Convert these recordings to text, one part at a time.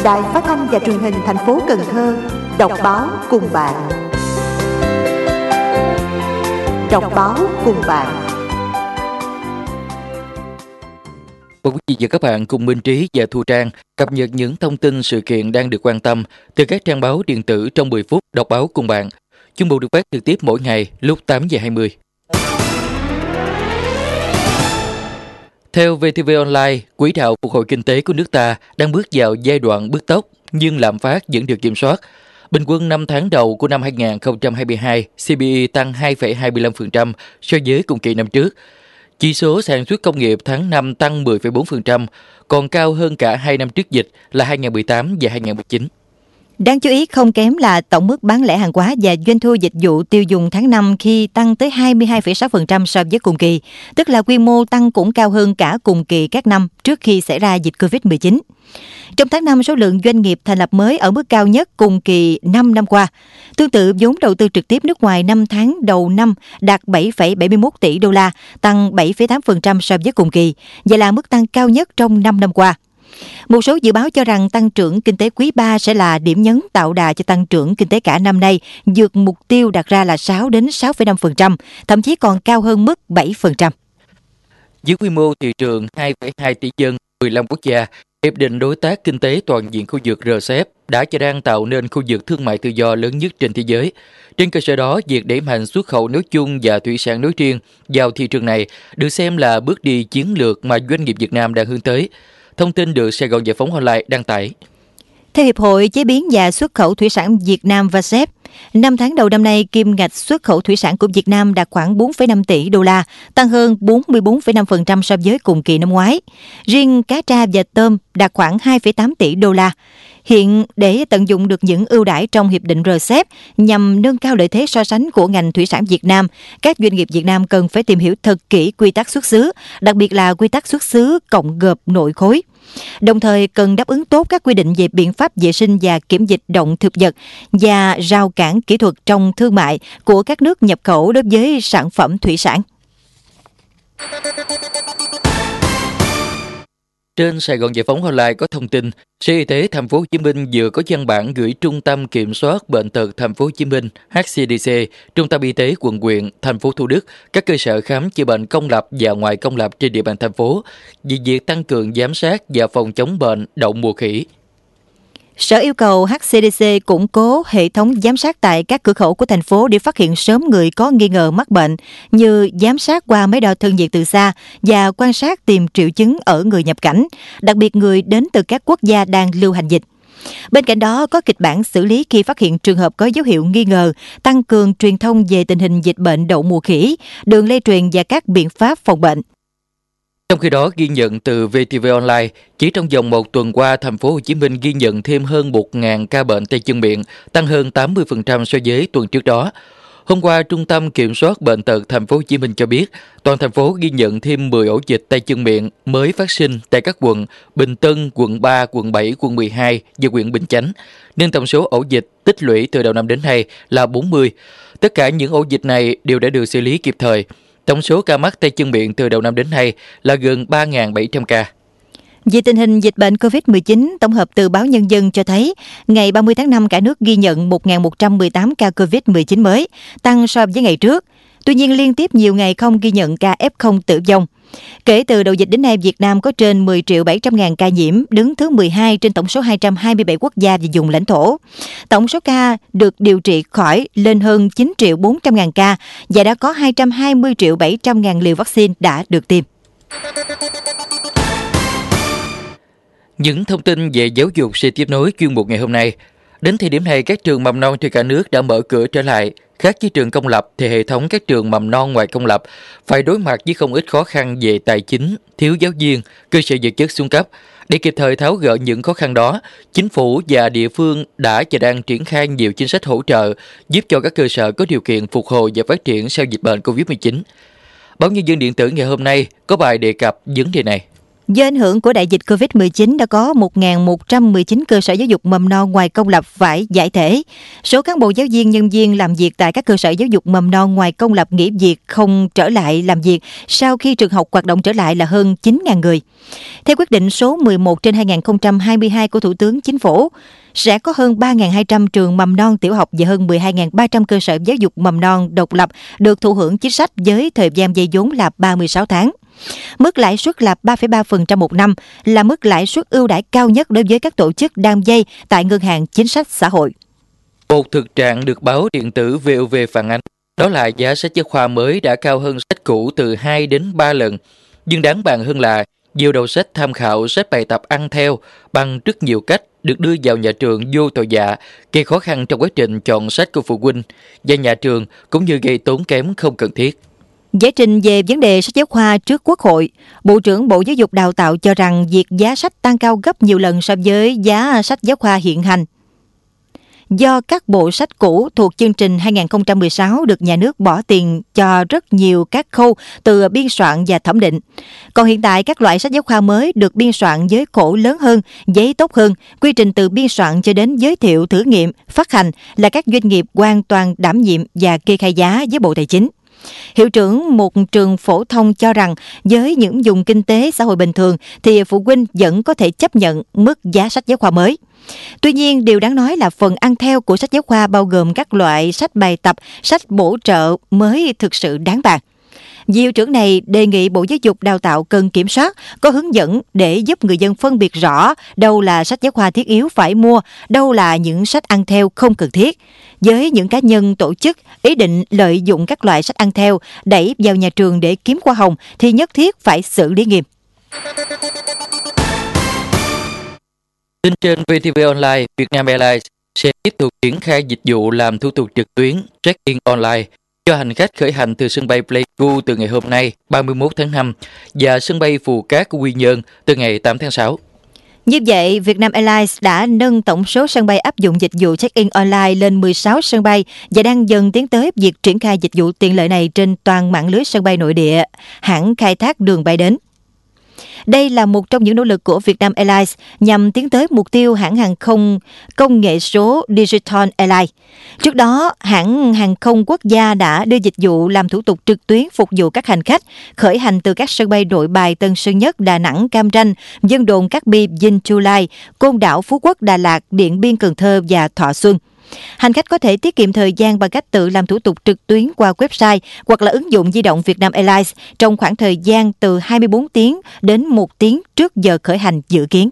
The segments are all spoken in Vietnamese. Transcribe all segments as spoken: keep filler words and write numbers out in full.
Đài Phát thanh và Truyền hình thành phố Cần Thơ đọc báo cùng bạn. Đọc báo cùng bạn. Mời quý vị và các bạn cùng Minh Trí và Thu Trang cập nhật những thông tin sự kiện đang được quan tâm từ các trang báo điện tử trong mười phút đọc báo cùng bạn. Chương mục được phát trực tiếp mỗi ngày lúc tám giờ hai mươi. Theo vê tê vê Online, quỹ đạo phục hồi kinh tế của nước ta đang bước vào giai đoạn bứt tốc nhưng lạm phát vẫn được kiểm soát. Bình quân năm tháng đầu của năm hai không hai hai, xê pê i tăng hai phẩy hai mươi lăm phần trăm so với cùng kỳ năm trước. Chỉ số sản xuất công nghiệp tháng năm tăng mười phẩy bốn phần trăm, còn cao hơn cả hai năm trước dịch là hai không một tám và hai không một chín. Đáng chú ý không kém là tổng mức bán lẻ hàng hóa và doanh thu dịch vụ tiêu dùng tháng năm khi tăng tới hai mươi hai phẩy sáu phần trăm so với cùng kỳ, tức là quy mô tăng cũng cao hơn cả cùng kỳ các năm trước khi xảy ra dịch covid mười chín. Trong tháng năm, số lượng doanh nghiệp thành lập mới ở mức cao nhất cùng kỳ năm năm qua. Tương tự, vốn đầu tư trực tiếp nước ngoài năm tháng đầu năm đạt bảy phẩy bảy mươi mốt tỷ đô la, tăng bảy phẩy tám phần trăm so với cùng kỳ, và là mức tăng cao nhất trong năm năm qua. Một số dự báo cho rằng tăng trưởng kinh tế quý ba sẽ là điểm nhấn tạo đà cho tăng trưởng kinh tế cả năm nay, vượt mục tiêu đặt ra là sáu đến sáu phẩy năm phần trăm, thậm chí còn cao hơn mức bảy phần trăm. Với quy mô thị trường hai phẩy hai tỷ dân, mười lăm quốc gia, Hiệp định Đối tác Kinh tế Toàn diện khu vực rờ xê e pê đã và đang tạo nên khu vực thương mại tự do lớn nhất trên thế giới. Trên cơ sở đó, việc đẩy mạnh xuất khẩu nói chung và thủy sản nói riêng vào thị trường này được xem là bước đi chiến lược mà doanh nghiệp Việt Nam đang hướng tới. Thông tin được Sài Gòn Giải phóng Online đăng tải. Theo Hiệp hội Chế biến và Xuất khẩu Thủy sản Việt Nam vê a ét e pê, năm tháng đầu năm nay, kim ngạch xuất khẩu thủy sản của Việt Nam đạt khoảng bốn phẩy năm tỷ đô la, tăng hơn bốn mươi bốn phẩy năm phần trăm so với cùng kỳ năm ngoái. Riêng cá tra và tôm đạt khoảng hai phẩy tám tỷ đô la. Hiện, để tận dụng được những ưu đãi trong Hiệp định rờ xê e pê nhằm nâng cao lợi thế so sánh của ngành thủy sản Việt Nam, các doanh nghiệp Việt Nam cần phải tìm hiểu thật kỹ quy tắc xuất xứ, đặc biệt là quy tắc xuất xứ cộng gộp nội khối. Đồng thời cần đáp ứng tốt các quy định về biện pháp vệ sinh và kiểm dịch động thực vật và rào cản kỹ thuật trong thương mại của các nước nhập khẩu đối với sản phẩm thủy sản. Trên Sài Gòn Giải phóng Online có thông tin, Sở Y tế Thành phố Hồ Chí Minh vừa có văn bản gửi Trung tâm Kiểm soát Bệnh tật Thành phố Hồ Chí Minh hát xê đê xê, Trung tâm Y tế quận huyện, thành phố Thủ Đức, các cơ sở khám chữa bệnh công lập và ngoài công lập trên địa bàn thành phố về việc tăng cường giám sát và phòng chống bệnh đậu mùa khỉ. Sở yêu cầu hát xê đê xê củng cố hệ thống giám sát tại các cửa khẩu của thành phố để phát hiện sớm người có nghi ngờ mắc bệnh, như giám sát qua máy đo thân nhiệt từ xa và quan sát tìm triệu chứng ở người nhập cảnh, đặc biệt người đến từ các quốc gia đang lưu hành dịch. Bên cạnh đó, có kịch bản xử lý khi phát hiện trường hợp có dấu hiệu nghi ngờ, tăng cường truyền thông về tình hình dịch bệnh đậu mùa khỉ, đường lây truyền và các biện pháp phòng bệnh. Trong khi đó, ghi nhận từ vê tê vê Online, chỉ trong vòng một tuần qua, thành phố Hồ Chí Minh ghi nhận thêm hơn một nghìn ca bệnh tay chân miệng, tăng hơn tám mươi phần trăm so với tuần trước đó. Hôm qua, Trung tâm Kiểm soát Bệnh tật Thành phố Hồ Chí Minh cho biết, toàn thành phố ghi nhận thêm mười ổ dịch tay chân miệng mới phát sinh tại các quận Bình Tân, quận ba, quận bảy, quận mười hai và huyện Bình Chánh, nên tổng số ổ dịch tích lũy từ đầu năm đến nay là bốn mươi. Tất cả những ổ dịch này đều đã được xử lý kịp thời. Tổng số ca mắc tay chân miệng từ đầu năm đến nay là gần ba nghìn bảy trăm ca. Về tình hình dịch bệnh covid mười chín, tổng hợp từ Báo Nhân dân cho thấy, ngày ba mươi tháng năm cả nước ghi nhận một nghìn một trăm mười tám ca covid mười chín mới, tăng so với ngày trước. Tuy nhiên, liên tiếp nhiều ngày không ghi nhận ca ép không tử vong. Kể từ đầu dịch đến nay, Việt Nam có trên mười triệu bảy trăm ngàn ca nhiễm, đứng thứ mười hai trên tổng số hai trăm hai mươi bảy quốc gia và vùng lãnh thổ. Tổng số ca được điều trị khỏi lên hơn chín triệu bốn trăm ngàn ca và đã có hai trăm hai mươi triệu bảy trăm ngàn liều vaccine đã được tiêm. Những thông tin về giáo dục sẽ tiếp nối chuyên mục ngày hôm nay. Đến thời điểm này, các trường mầm non trên cả nước đã mở cửa trở lại. Khác với trường công lập thì hệ thống các trường mầm non ngoài công lập phải đối mặt với không ít khó khăn về tài chính, thiếu giáo viên, cơ sở vật chất xuống cấp. Để kịp thời tháo gỡ những khó khăn đó, chính phủ và địa phương đã và đang triển khai nhiều chính sách hỗ trợ giúp cho các cơ sở có điều kiện phục hồi và phát triển sau dịch bệnh covid mười chín. Báo Nhân dân điện tử ngày hôm nay có bài đề cập vấn đề này. Do ảnh hưởng của đại dịch covid mười chín đã có một nghìn một trăm mười chín cơ sở giáo dục mầm non ngoài công lập phải giải thể. Số cán bộ giáo viên nhân viên làm việc tại các cơ sở giáo dục mầm non ngoài công lập nghỉ việc không trở lại làm việc sau khi trường học hoạt động trở lại là hơn chín nghìn người. Theo quyết định số mười một trên hai nghìn không trăm hai mươi hai của Thủ tướng Chính phủ, sẽ có hơn ba nghìn hai trăm trường mầm non tiểu học và hơn mười hai nghìn ba trăm cơ sở giáo dục mầm non độc lập được thụ hưởng chính sách với thời gian vay vốn là ba mươi sáu tháng. Mức lãi suất là ba phẩy ba phần trăm một năm, là mức lãi suất ưu đãi cao nhất đối với các tổ chức đang vay tại Ngân hàng Chính sách Xã hội. Một thực trạng được báo điện tử vê o vê phản ánh, đó là giá sách giáo khoa mới đã cao hơn sách cũ từ hai đến ba lần. Nhưng đáng bàn hơn là nhiều đầu sách tham khảo, sách bài tập ăn theo bằng rất nhiều cách được đưa vào nhà trường vô tội vạ, gây khó khăn trong quá trình chọn sách của phụ huynh và nhà trường, cũng như gây tốn kém không cần thiết. Giải trình về vấn đề sách giáo khoa trước Quốc hội, Bộ trưởng Bộ Giáo dục Đào tạo cho rằng việc giá sách tăng cao gấp nhiều lần so với giá sách giáo khoa hiện hành. Do các bộ sách cũ thuộc chương trình hai nghìn không trăm mười sáu được nhà nước bỏ tiền cho rất nhiều các khâu từ biên soạn và thẩm định. Còn hiện tại các loại sách giáo khoa mới được biên soạn với khổ lớn hơn, giấy tốt hơn, quy trình từ biên soạn cho đến giới thiệu, thử nghiệm, phát hành là các doanh nghiệp hoàn toàn đảm nhiệm và kê khai giá với Bộ Tài chính. Hiệu trưởng một trường phổ thông cho rằng với những vùng kinh tế xã hội bình thường thì phụ huynh vẫn có thể chấp nhận mức giá sách giáo khoa mới. Tuy nhiên, điều đáng nói là phần ăn theo của sách giáo khoa bao gồm các loại sách bài tập, sách bổ trợ mới thực sự đáng bàn. Vị hiệu trưởng này đề nghị Bộ Giáo dục Đào tạo cần kiểm soát, có hướng dẫn để giúp người dân phân biệt rõ đâu là sách giáo khoa thiết yếu phải mua, đâu là những sách ăn theo không cần thiết. Với những cá nhân, tổ chức ý định lợi dụng các loại sách ăn theo đẩy vào nhà trường để kiếm hoa hồng thì nhất thiết phải xử lý nghiêm. Tin trên vê tê vê Online, Vietnam Airlines sẽ tiếp tục triển khai dịch vụ làm thủ tục trực tuyến check-in online cho hành khách khởi hành từ sân bay Pleiku từ ngày hôm nay ba mươi mốt tháng năm và sân bay Phù Cát của Quy Nhơn từ ngày tám tháng sáu. Như vậy, Vietnam Airlines đã nâng tổng số sân bay áp dụng dịch vụ check-in online lên mười sáu sân bay và đang dần tiến tới việc triển khai dịch vụ tiện lợi này trên toàn mạng lưới sân bay nội địa, hãng khai thác đường bay đến. Đây là một trong những nỗ lực của Vietnam Airlines nhằm tiến tới mục tiêu hãng hàng không công nghệ số Digital Airlines. Trước đó, hãng hàng không quốc gia đã đưa dịch vụ làm thủ tục trực tuyến phục vụ các hành khách khởi hành từ các sân bay Nội Bài, Tân Sơn Nhất, Đà Nẵng, Cam Ranh, Vân Đồn, Cát Bi, Vinh Chu Lai, Côn Đảo, Phú Quốc, Đà Lạt, Điện Biên, Cần Thơ và Thọ Xuân. Hành khách có thể tiết kiệm thời gian bằng cách tự làm thủ tục trực tuyến qua website hoặc là ứng dụng di động Vietnam Airlines trong khoảng thời gian từ hai mươi bốn tiếng đến một tiếng trước giờ khởi hành dự kiến.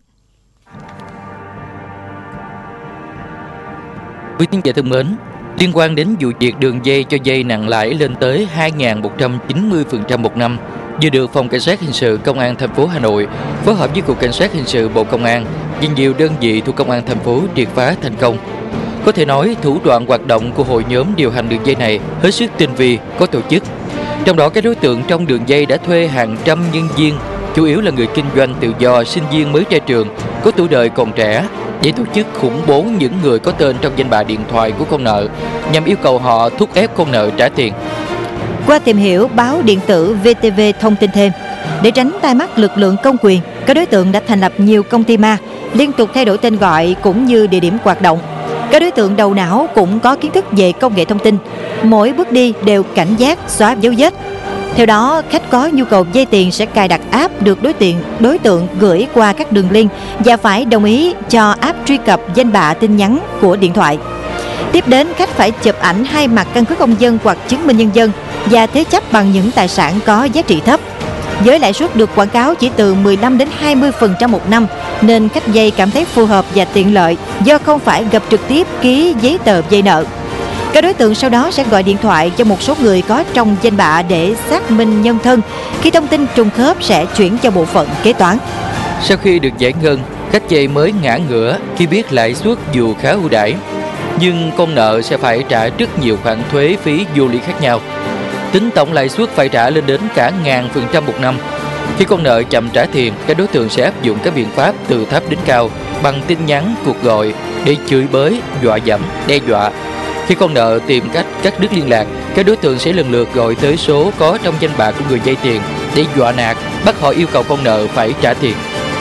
Quý khán giả thân mến, liên quan đến vụ việc đường dây cho vay nặng lãi lên tới hai nghìn một trăm chín mươi phần trăm một năm, vừa được Phòng Cảnh sát Hình sự Công an thành phố Hà Nội phối hợp với Cục Cảnh sát Hình sự Bộ Công an và nhiều đơn vị thuộc Công an thành phố triệt phá thành công. Có thể nói, thủ đoạn hoạt động của hội nhóm điều hành đường dây này hết sức tinh vi, có tổ chức. Trong đó, các đối tượng trong đường dây đã thuê hàng trăm nhân viên, chủ yếu là người kinh doanh tự do, sinh viên mới ra trường, có tuổi đời còn trẻ, để tổ chức khủng bố những người có tên trong danh bạ điện thoại của con nợ, nhằm yêu cầu họ thúc ép con nợ trả tiền. Qua tìm hiểu, báo điện tử vê tê vê thông tin thêm, để tránh tai mắt lực lượng công quyền, các đối tượng đã thành lập nhiều công ty ma, liên tục thay đổi tên gọi cũng như địa điểm hoạt động. Các đối tượng đầu não cũng có kiến thức về công nghệ thông tin, mỗi bước đi đều cảnh giác xóa dấu vết. Theo đó, khách có nhu cầu vay tiền sẽ cài đặt app được đối tượng đối tượng gửi qua các đường link và phải đồng ý cho app truy cập danh bạ tin nhắn của điện thoại. Tiếp đến, khách phải chụp ảnh hai mặt căn cước công dân hoặc chứng minh nhân dân và thế chấp bằng những tài sản có giá trị thấp. Với lãi suất được quảng cáo chỉ từ mười lăm đến hai mươi phần trăm một năm, nên khách vay cảm thấy phù hợp và tiện lợi do không phải gặp trực tiếp ký giấy tờ vay nợ. Các đối tượng sau đó sẽ gọi điện thoại cho một số người có trong danh bạ để xác minh nhân thân. Khi thông tin trùng khớp sẽ chuyển cho bộ phận kế toán. Sau khi được giải ngân, khách vay mới ngã ngửa khi biết lãi suất dù khá ưu đãi, nhưng con nợ sẽ phải trả rất nhiều khoản thuế phí vô lý khác nhau. Tính tổng lãi suất phải trả lên đến cả ngàn phần trăm một năm. Khi con nợ chậm trả tiền, các đối tượng sẽ áp dụng các biện pháp từ thấp đến cao bằng tin nhắn, cuộc gọi để chửi bới, dọa dẫm, đe dọa. Khi con nợ tìm cách cắt đứt liên lạc, các đối tượng sẽ lần lượt gọi tới số có trong danh bạ của người vay tiền để dọa nạt, bắt họ yêu cầu con nợ phải trả tiền.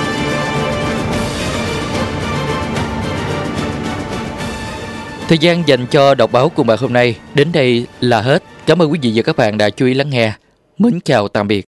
Thời gian dành cho đọc báo cùng bạn hôm nay đến đây là hết. Cảm ơn quý vị và các bạn đã chú ý lắng nghe. Mến chào tạm biệt.